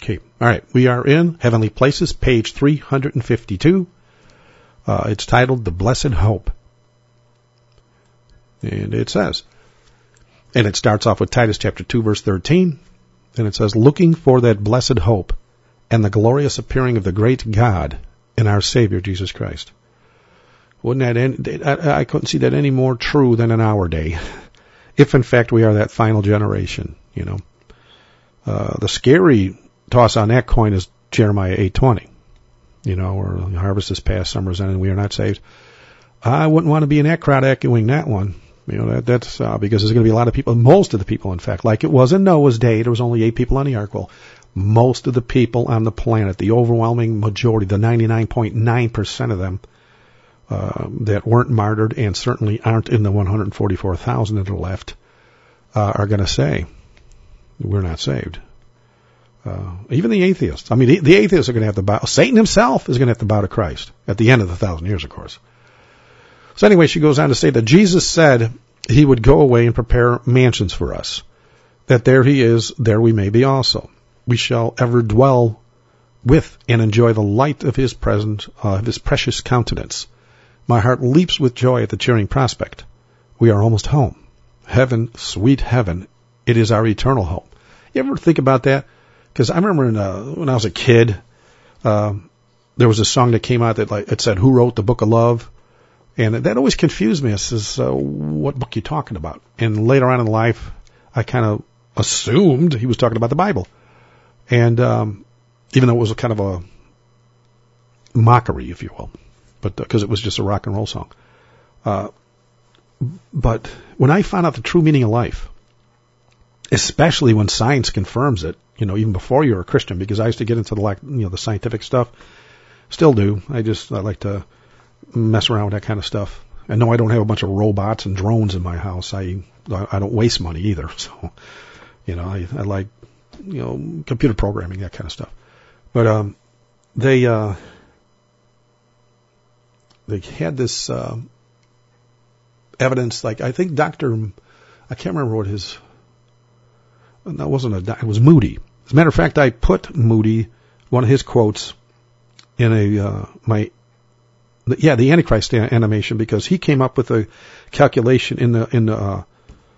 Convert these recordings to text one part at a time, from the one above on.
Okay. All right. We are in Heavenly Places, page 352. It's titled The Blessed Hope. And it says, and it starts off with Titus chapter 2, verse 13. And it says, looking for that blessed hope and the glorious appearing of the great God and our Savior, Jesus Christ. Wouldn't that I couldn't see that any more true than in our day. If in fact we are that final generation, you know. The scary toss on that coin is Jeremiah 8:20, you know, or harvest is past, summer is ended, and we are not saved. I wouldn't want to be in that crowd echoing that one. You know, that's because there's going to be a lot of people, most of the people, in fact, like it was in Noah's day, there was only 8 people on the ark. Well, most of the people on the planet, the overwhelming majority, the 99.9% of them that weren't martyred and certainly aren't in the 144,000 that are left, are going to say, we're not saved. Even the atheists. I mean, the atheists are going to have to bow. Satan himself is going to have to bow to Christ at the end of the 1,000 years, of course. So anyway, she goes on to say that Jesus said he would go away and prepare mansions for us, that there he is, there we may be also. We shall ever dwell with and enjoy the light of his presence, of his precious countenance. My heart leaps with joy at the cheering prospect. We are almost home. Heaven, sweet heaven, it is our eternal hope. You ever think about that? Because I remember when I was a kid, there was a song that came out that it said, "Who wrote the Book of Love?" And that always confused me. I says, what book are you talking about? And later on in life, I kind of assumed he was talking about the Bible. And even though it was a kind of a mockery, if you will, but because it was just a rock and roll song. But when I found out the true meaning of life, especially when science confirms it, you know, even before you're a Christian, because I used to get into the scientific stuff, still do. I like to mess around with that kind of stuff. I know I don't have a bunch of robots and drones in my house. I don't waste money either. So, you know, I like, you know, computer programming, that kind of stuff. But they had this evidence, like I think I can't remember what his. That wasn't it was Moody. As a matter of fact, I put Moody, one of his quotes, in the Antichrist animation, because he came up with a calculation in the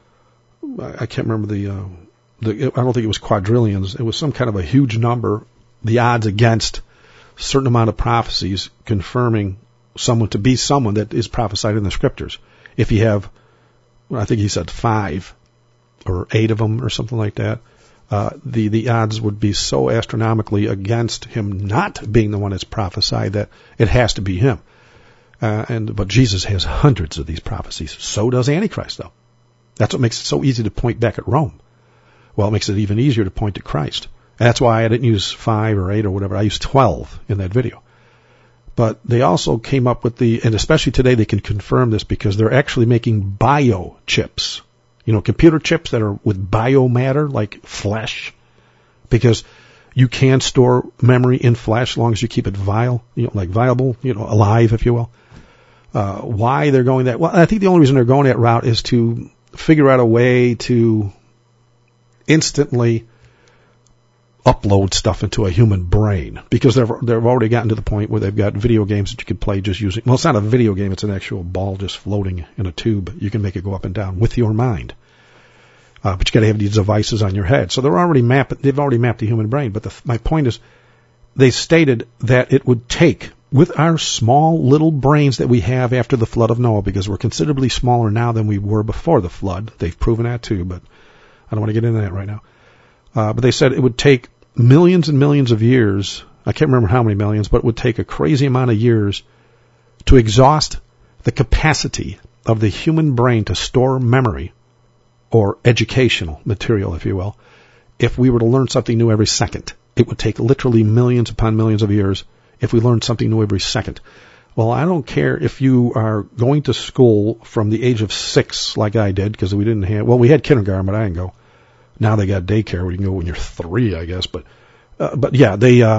I can't remember I don't think it was quadrillions. It was some kind of a huge number, the odds against a certain amount of prophecies confirming someone to be someone that is prophesied in the scriptures. If you have, I think he said 5 or 8 of them or something like that, the odds would be so astronomically against him not being the one that's prophesied that it has to be him. But Jesus has hundreds of these prophecies. So does Antichrist, though. That's what makes it so easy to point back at Rome. Well, it makes it even easier to point to Christ. And that's why I didn't use 5 or 8 or whatever. I used 12 in that video. But they also came up with and especially today they can confirm this because they're actually making biochips. You know, computer chips that are with biomatter, like flesh. Because you can store memory in flesh as long as you keep it viable, alive, if you will. Why they're going that? Well, I think the only reason they're going that route is to figure out a way to instantly upload stuff into a human brain, because they've already gotten to the point where they've got video games that you can play just using. Well, it's not a video game; it's an actual ball just floating in a tube. You can make it go up and down with your mind, but you got to have these devices on your head. So they've already mapped the human brain. But my point is, they stated that it would take, with our small little brains that we have after the flood of Noah, because we're considerably smaller now than we were before the flood. They've proven that too, but I don't want to get into that right now. But they said it would take millions and millions of years. I can't remember how many millions, but it would take a crazy amount of years to exhaust the capacity of the human brain to store memory or educational material, if you will. If we were to learn something new every second, it would take literally millions upon millions of years if we learned something new every second. Well, I don't care if you are going to school from the age of 6 like I did, because we had kindergarten, but I didn't go. Now they got daycare where you can go when you're 3, I guess. But yeah,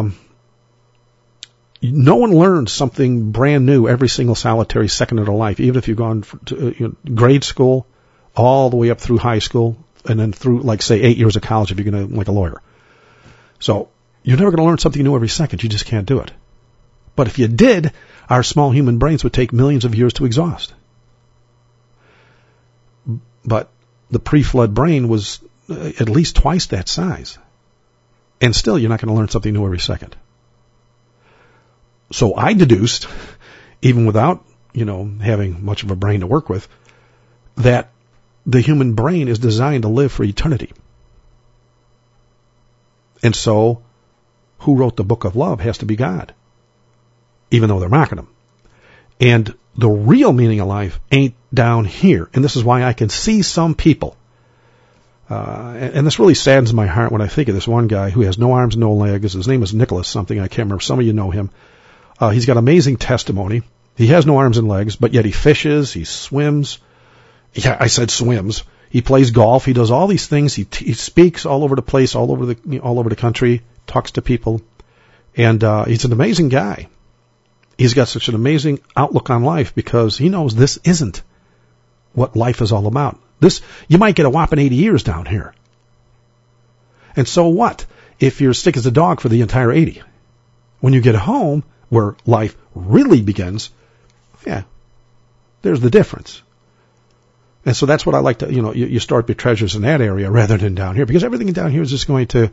no one learns something brand new every single solitary second of their life, even if you've gone to grade school all the way up through high school and then through, like, say, 8 years of college if you're going to, like, a lawyer. So You're never going to learn something new every second. You just can't do it. But if you did, our small human brains would take millions of years to exhaust. But the pre-flood brain was at least twice that size. And still, you're not going to learn something new every second. So I deduced, even without, having much of a brain to work with, that the human brain is designed to live for eternity. And so, who wrote the book of love has to be God, even though they're mocking him. And the real meaning of life ain't down here. And this is why I can see some people, and this really saddens my heart when I think of this one guy who has no arms, no legs. His name is Nicholas something. I can't remember. Some of you know him. He's got amazing testimony. He has no arms and legs, but yet he fishes, he swims. Yeah, I said swims. He plays golf. He does all these things. He speaks all over the place, all over the country, talks to people. And he's an amazing guy. He's got such an amazing outlook on life because he knows this isn't what life is all about. You might get a whopping 80 years down here. And so what if you're sick as a dog for the entire 80? When you get home, where life really begins, yeah, there's the difference. And so that's what I like to, you store up your treasures in that area rather than down here, because everything down here is just going to,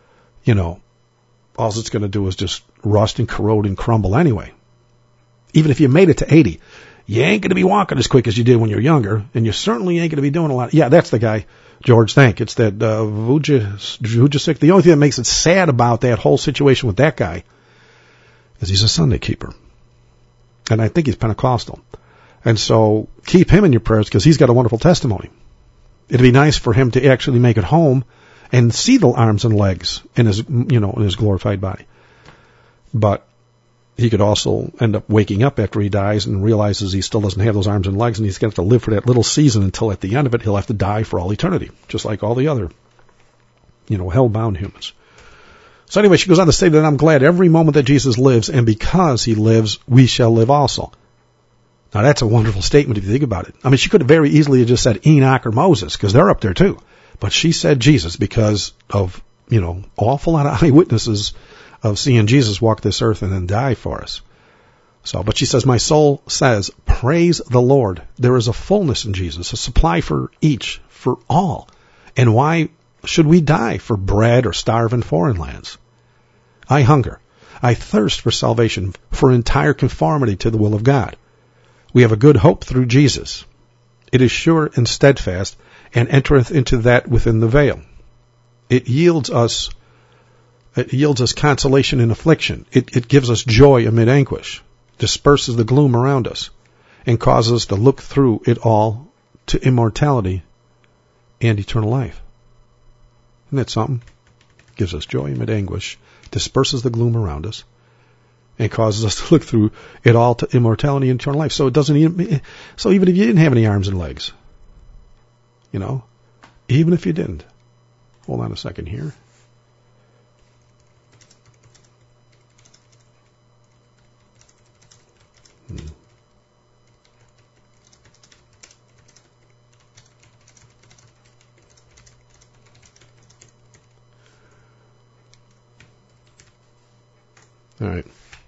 all it's going to do is just rust and corrode and crumble anyway. Even if you made it to 80, you ain't going to be walking as quick as you did when you're younger, and you certainly ain't going to be doing a lot. Yeah, that's the guy, George, it's that Vujicic. The only thing that makes it sad about that whole situation with that guy is he's a Sunday keeper. And I think he's Pentecostal. And so keep him in your prayers because he's got a wonderful testimony. It'd be nice for him to actually make it home and see the arms and legs in his glorified body. But he could also end up waking up after he dies and realizes he still doesn't have those arms and legs, and he's going to have to live for that little season until at the end of it he'll have to die for all eternity, just like all the other, hell-bound humans. So anyway, she goes on to say that I'm glad every moment that Jesus lives, and because he lives, we shall live also. Now that's a wonderful statement if you think about it. I mean, she could have very easily have just said Enoch or Moses, because they're up there too. But she said Jesus because of, awful lot of eyewitnesses of seeing Jesus walk this earth and then die for us. So, but she says, my soul says, praise the Lord. There is a fullness in Jesus, a supply for each, for all. And why should we die for bread or starve in foreign lands? I hunger. I thirst for salvation, for entire conformity to the will of God. We have a good hope through Jesus. It is sure and steadfast, and entereth into that within the veil. It yields us consolation in affliction. It gives us joy amid anguish, disperses the gloom around us, and causes us to look through it all to immortality and eternal life. Isn't that something? Gives us joy amid anguish, disperses the gloom around us, and causes us to look through it all to immortality and eternal life. So even if you didn't have any arms and legs, even if you didn't, hold on a second here. All right.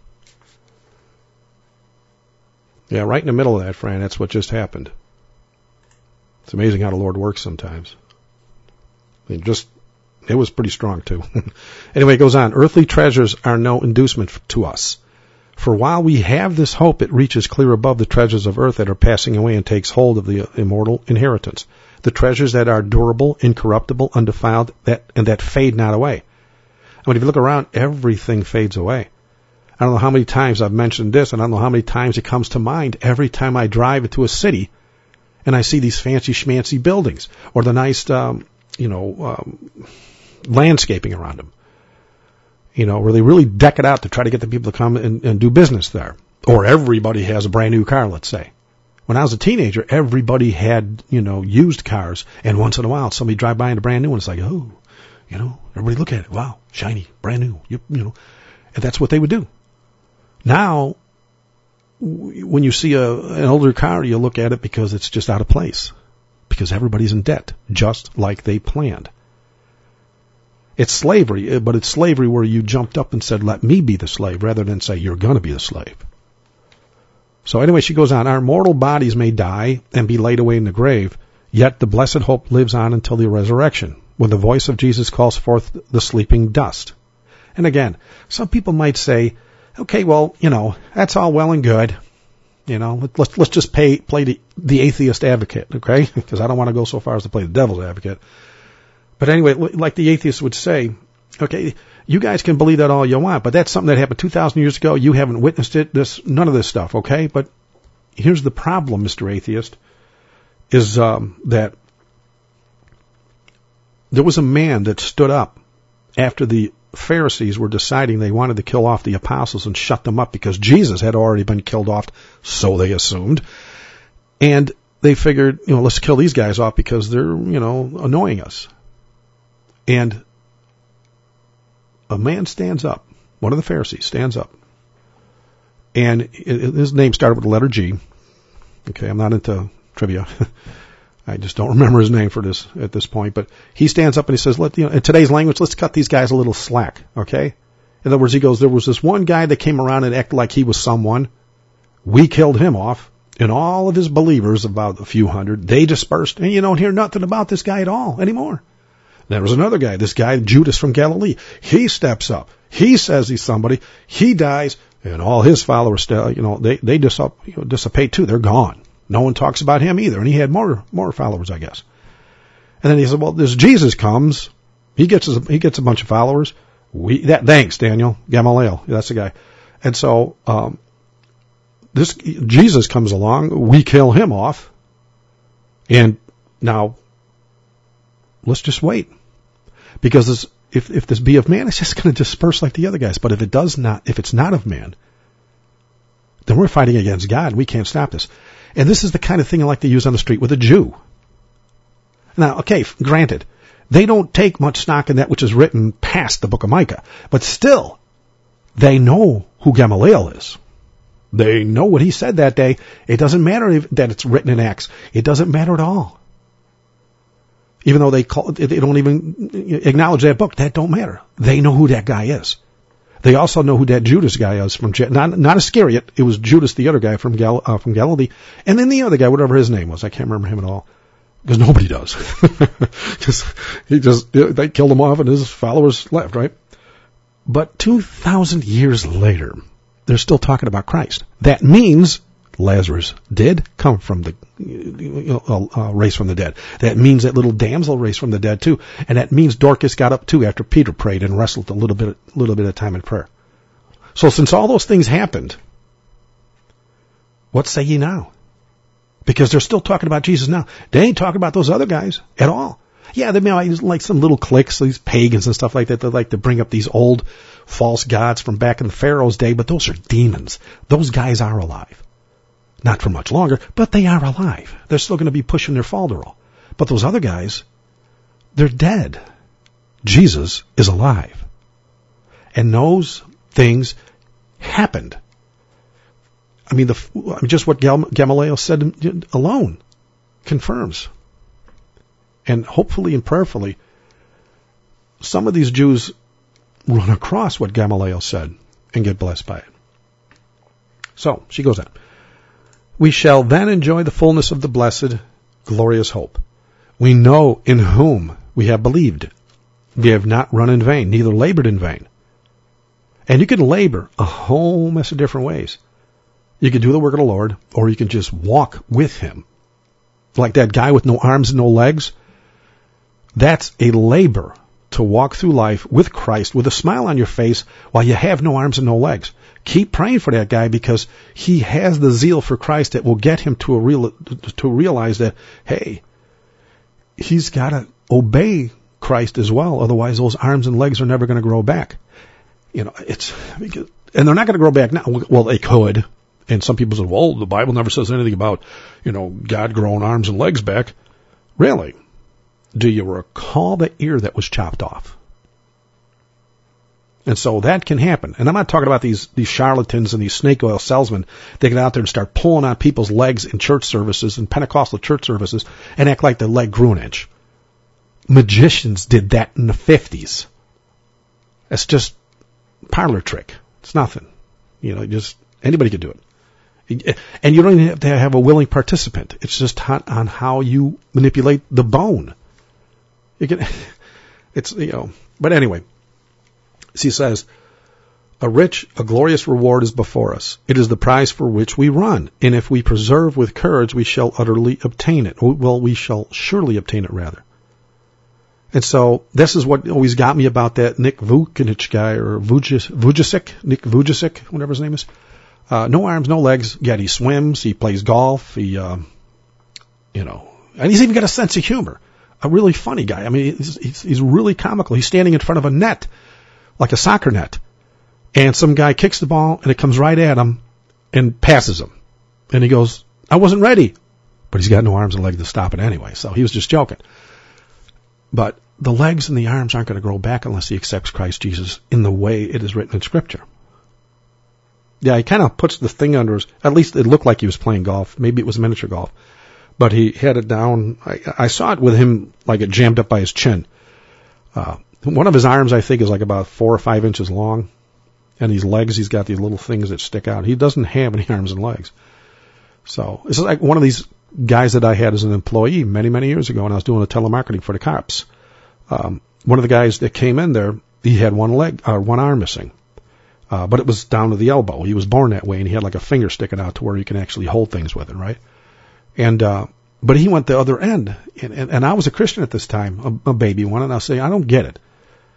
Yeah, right in the middle of that, Fran, that's what just happened. It's amazing how the Lord works sometimes. It was pretty strong too. Anyway, it goes on. Earthly treasures are no inducement to us. For while we have this hope, it reaches clear above the treasures of earth that are passing away and takes hold of the immortal inheritance. The treasures that are durable, incorruptible, undefiled, that fade not away. I mean, if you look around, everything fades away. I don't know how many times I've mentioned this, and I don't know how many times it comes to mind every time I drive into a city and I see these fancy schmancy buildings or the nice, landscaping around them, where they really deck it out to try to get the people to come and do business there. Or everybody has a brand new car, let's say. When I was a teenager, everybody had, used cars, and once in a while somebody drive by in a brand new one. It's like, oh, everybody look at it. Wow, shiny, brand new, and that's what they would do. Now, when you see an older car, you look at it because it's just out of place, because everybody's in debt, just like they planned. It's slavery, but it's slavery where you jumped up and said, let me be the slave, rather than say, you're going to be the slave. So anyway, she goes on, our mortal bodies may die and be laid away in the grave, yet the blessed hope lives on until the resurrection, when the voice of Jesus calls forth the sleeping dust. And again, some people might say, okay, well, that's all well and good. Let's just play the atheist advocate, okay? Because I don't want to go so far as to play the devil's advocate. But anyway, like the atheist would say, okay, you guys can believe that all you want, but that's something that happened 2,000 years ago. You haven't witnessed it. None of this stuff, okay? But here's the problem, Mr. Atheist, is that there was a man that stood up after the Pharisees were deciding they wanted to kill off the apostles and shut them up because Jesus had already been killed off, so they assumed. And they figured, let's kill these guys off because they're, annoying us. And a man stands up, one of the Pharisees stands up, and his name started with the letter G. Okay, I'm not into trivia. I just don't remember his name at this point, but he stands up and he says, in today's language, let's cut these guys a little slack, okay? In other words, he goes, there was this one guy that came around and acted like he was someone. We killed him off, and all of his believers, about a few hundred, they dispersed, and you don't hear nothing about this guy at all anymore. There was another guy, this guy, Judas from Galilee. He steps up. He says he's somebody. He dies, and all his followers, they dissipate too. They're gone. No one talks about him either, and he had more followers, I guess. And then he said, well, this Jesus comes. He gets a bunch of followers. Thanks, Daniel Gamaliel. That's the guy. And so this Jesus comes along. We kill him off, and now let's just wait, because if this be of man, it's just going to disperse like the other guys. But if it's not of man, then we're fighting against God. We can't stop this. And this is the kind of thing I like to use on the street with a Jew. Now, okay, granted, they don't take much stock in that which is written past the book of Micah, but still, they know who Gamaliel is. They know what he said that day. It doesn't matter that it's written in Acts. It doesn't matter at all. Even though they don't even acknowledge that book, that don't matter. They know who that guy is. They also know who that Judas guy is not Iscariot. It was Judas, the other guy from Galilee, and then the other guy, whatever his name was, I can't remember him at all, because nobody does. They killed him off, and his followers left, right? But 2,000 years later, they're still talking about Christ. That means Lazarus did come from the raised from the dead. That means that little damsel raised from the dead too, and that means Dorcas got up too after Peter prayed and wrestled a little bit of time in prayer. So since all those things happened, what say ye now? Because they're still talking about Jesus now. They ain't talking about those other guys at all. Yeah, they may like some little cliques, these pagans and stuff like that. They like to bring up these old false gods from back in the Pharaoh's day, but those are demons. Those guys are alive. Not for much longer, but they are alive. They're still going to be pushing their falderall. But those other guys, they're dead. Jesus is alive. And those things happened. I mean, just what Gamaliel said alone confirms. And hopefully and prayerfully, some of these Jews run across what Gamaliel said and get blessed by it. So, she goes on. We shall then enjoy the fullness of the blessed, glorious hope. We know in whom we have believed. We have not run in vain, neither labored in vain. And you can labor a whole mess of different ways. You can do the work of the Lord, or you can just walk with Him. Like that guy with no arms and no legs. That's a labor to walk through life with Christ with a smile on your face while you have no arms and no legs. Keep praying for that guy, because he has the zeal for Christ that will get him to realize that, hey, he's got to obey Christ as well. Otherwise, those arms and legs are never going to grow back. And they're not going to grow back now. Well, they could. And some people say, well, the Bible never says anything about, God growing arms and legs back. Really? Do you recall the ear that was chopped off? And so that can happen. And I'm not talking about these charlatans and these snake oil salesmen that get out there and start pulling on people's legs in church services and Pentecostal church services and act like their leg grew an inch. Magicians did that in the 50s. It's just parlor trick. It's nothing. Just anybody could do it. And you don't even have to have a willing participant. It's just on how you manipulate the bone. But anyway, she says, a glorious reward is before us. It is the prize for which we run. And if we persevere with courage, we shall utterly obtain it. Well, we shall surely obtain it, rather. And so this is what always got me about that Nick Vujicic guy, or Nick Vujicic, whatever his name is. No arms, no legs, yet he swims, he plays golf, and he's even got a sense of humor. A really funny guy. I mean, he's really comical. He's standing in front of a net, like a soccer net, and some guy kicks the ball, and it comes right at him and passes him. And he goes, I wasn't ready. But he's got no arms and legs to stop it anyway, so he was just joking. But the legs and the arms aren't going to grow back unless he accepts Christ Jesus in the way it is written in Scripture. Yeah, he kind of puts the thing under his, at least it looked like he was playing golf. Maybe it was miniature golf. But he had it down. I saw it with him like it jammed up by his chin. One of his arms, I think, is like about 4 or 5 inches long. And his legs, he's got these little things that stick out. He doesn't have any arms and legs. So it's like one of these guys that I had as an employee many, many years ago when I was doing the telemarketing for the cops. One of the guys that came in there, he had one arm missing. But it was down to the elbow. He was born that way, and he had like a finger sticking out to where you can actually hold things with it, right? And, but he went the other end, and I was a Christian at this time, a baby one, and I'll say, I don't get it.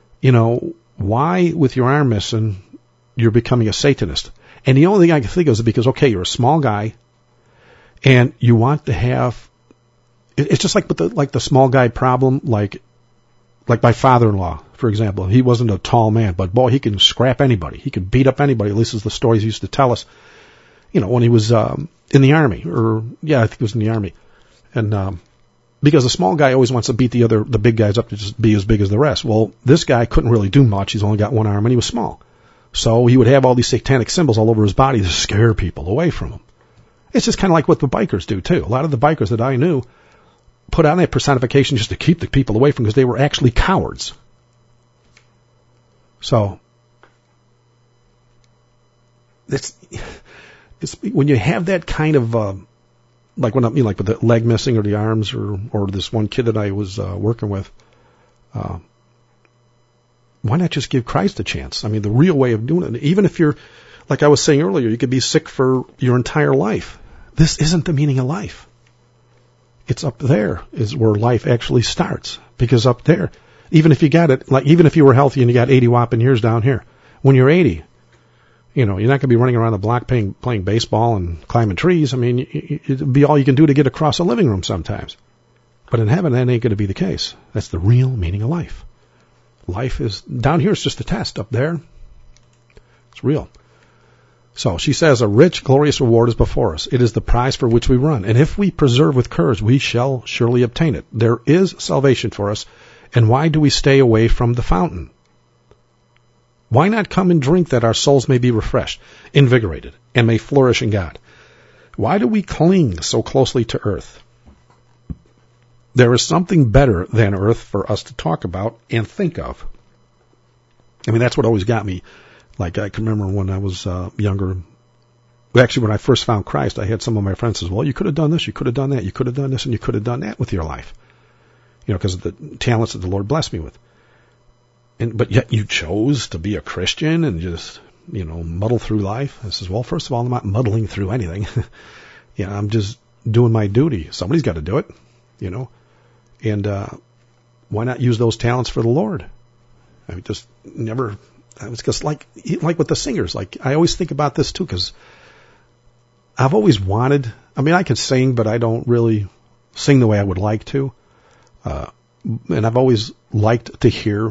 Why with your arm missing, you're becoming a Satanist? And the only thing I can think of is because, okay, you're a small guy, and you want to have, it's just like with the small guy problem, like my father-in-law, for example. He wasn't a tall man, but boy, he can scrap anybody. He could beat up anybody, at least as the stories he used to tell us, when he was, in the army, I think he was in the army. And, because the small guy always wants to beat the big guys up to just be as big as the rest. Well, this guy couldn't really do much. He's only got one arm and he was small. So he would have all these satanic symbols all over his body to scare people away from him. It's just kind of like what the bikers do too. A lot of the bikers that I knew put on that personification just to keep the people away from, because they were actually cowards. So it's when you have that kind of, like with the leg missing or the arms or this one kid that I was working with, why not just give Christ a chance? I mean, the real way of doing it, even if you're, like I was saying earlier, you could be sick for your entire life. This isn't the meaning of life. It's up there is where life actually starts, because up there, even if you got it, like even if you were healthy and you got 80 whopping years down here, when you're 80, you're not going to be running around the block playing baseball and climbing trees. I mean, it'd be all you can do to get across a living room sometimes. But in heaven, that ain't going to be the case. That's the real meaning of life. Life is, down here it's just a test. Up there, it's real. So she says, a rich, glorious reward is before us. It is the prize for which we run. And if we persevere with courage, we shall surely obtain it. There is salvation for us. And why do we stay away from the fountain? Why not come and drink that our souls may be refreshed, invigorated, and may flourish in God? Why do we cling so closely to earth? There is something better than earth for us to talk about and think of. I mean, that's what always got me. Like, I can remember when I was younger. Actually, when I first found Christ, I had some of my friends say, well, you could have done this, you could have done that, you could have done this, and you could have done that with your life. Because of the talents that the Lord blessed me with. But yet you chose to be a Christian and just, muddle through life. I says, well, first of all, I'm not muddling through anything. I'm just doing my duty. Somebody's got to do it, And why not use those talents for the Lord? I mean, just never. I was just like with the singers. Like, I always think about this too, because I've always wanted. I mean, I can sing, but I don't really sing the way I would like to. And I've always liked to hear,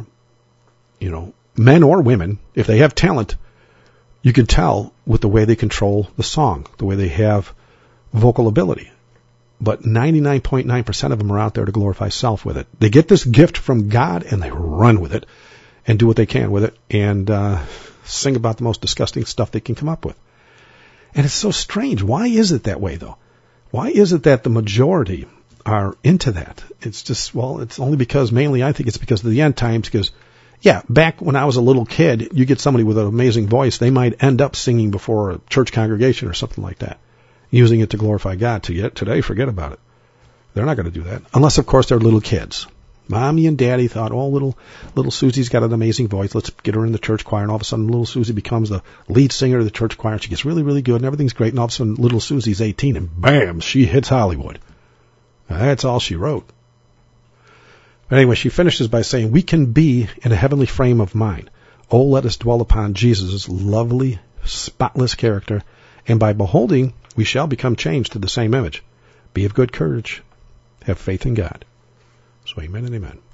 men or women, if they have talent, you can tell with the way they control the song, the way they have vocal ability. But 99.9% of them are out there to glorify self with it. They get this gift from God and they run with it and do what they can with it and sing about the most disgusting stuff they can come up with. And it's so strange. Why is it that way, though? Why is it that the majority are into that? It's just, it's only because, mainly I think it's because of the end times, because Yeah, back when I was a little kid, you get somebody with an amazing voice, they might end up singing before a church congregation or something like that, using it to glorify God. Today, forget about it. They're not going to do that. Unless, of course, they're little kids. Mommy and Daddy thought, oh, little Susie's got an amazing voice. Let's get her in the church choir. And all of a sudden, little Susie becomes the lead singer of the church choir. She gets really, really good, and everything's great. And all of a sudden, little Susie's 18, and bam, she hits Hollywood. That's all she wrote. But anyway, she finishes by saying, we can be in a heavenly frame of mind. Oh, let us dwell upon Jesus' lovely, spotless character, and by beholding, we shall become changed to the same image. Be of good courage. Have faith in God. So amen and amen.